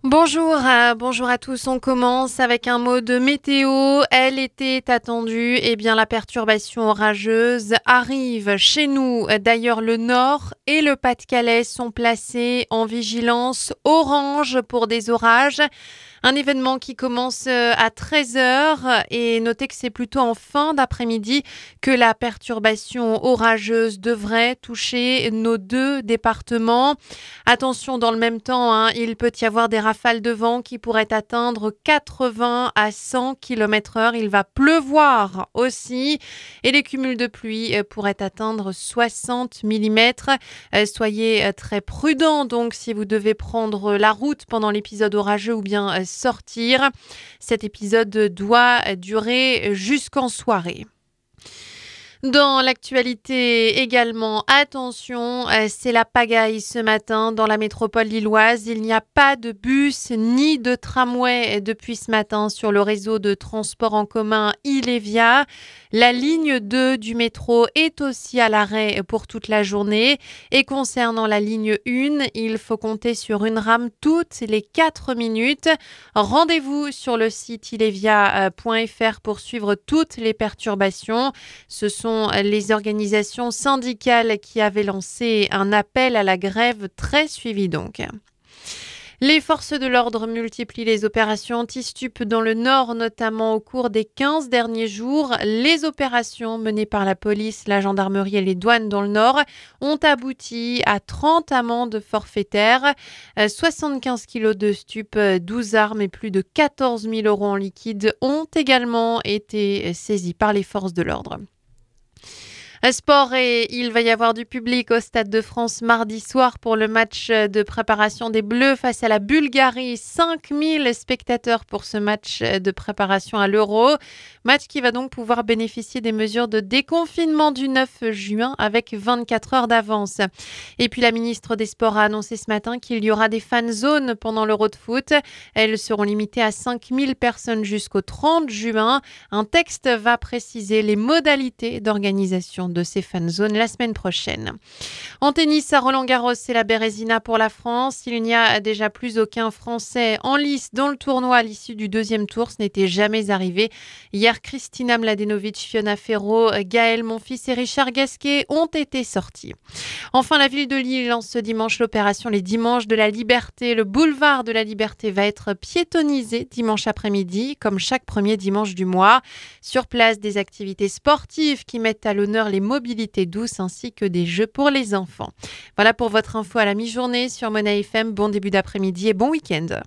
Bonjour à tous. On commence avec un mot de météo. Elle était attendue. La perturbation orageuse arrive chez nous. D'ailleurs, le Nord et le Pas-de-Calais sont placés en vigilance orange pour des orages. Un événement qui commence à 13 heures et notez que c'est plutôt en fin d'après-midi que la perturbation orageuse devrait toucher nos deux départements. Attention, dans le même temps, il peut y avoir des rafales de vent qui pourraient atteindre 80 à 100 km/h. Il va pleuvoir aussi et les cumuls de pluie pourraient atteindre 60 mm. Soyez très prudents donc si vous devez prendre la route pendant l'épisode orageux ou bien sortir. Cet épisode doit durer jusqu'en soirée. Dans l'actualité également, attention, c'est la pagaille ce matin dans la métropole lilloise. Il n'y a pas de bus ni de tramway depuis ce matin sur le réseau de transport en commun Ilévia. La ligne 2 du métro est aussi à l'arrêt pour toute la journée. Et concernant la ligne 1, il faut compter sur une rame toutes les 4 minutes. Rendez-vous sur le site ilevia.fr pour suivre toutes les perturbations. Ce sont les organisations syndicales qui avaient lancé un appel à la grève très suivi donc. Les forces de l'ordre multiplient les opérations anti-stup dans le Nord, notamment au cours des 15 derniers jours. Les opérations menées par la police, la gendarmerie et les douanes dans le Nord ont abouti à 30 amendes forfaitaires, 75 kilos de stup, 12 armes et plus de 14 000 € en liquide ont également été saisis par les forces de l'ordre. Sport et il va y avoir du public au Stade de France mardi soir pour le match de préparation des Bleus face à la Bulgarie. 5000 spectateurs pour ce match de préparation à l'Euro. Match qui va donc pouvoir bénéficier des mesures de déconfinement du 9 juin avec 24 heures d'avance. Et puis la ministre des Sports a annoncé ce matin qu'il y aura des fan zones pendant l'Euro de foot. Elles seront limitées à 5000 personnes jusqu'au 30 juin. Un texte va préciser les modalités d'organisation de ces fan zones la semaine prochaine. En tennis, à Roland-Garros, c'est la Bérésina pour la France. Il n'y a déjà plus aucun Français en lice dans le tournoi à l'issue du deuxième tour. Ce n'était jamais arrivé. Hier, Kristina Mladenovic, Fiona Ferro, Gaël Monfils et Richard Gasquet ont été sortis. Enfin, la ville de Lille lance ce dimanche l'opération Les Dimanches de la Liberté. Le boulevard de la Liberté va être piétonnisé dimanche après-midi, comme chaque premier dimanche du mois. Sur place, des activités sportives qui mettent à l'honneur les mobilités douces ainsi que des jeux pour les enfants. Voilà pour votre info à la mi-journée sur Mona FM. Bon début d'après-midi et bon week-end.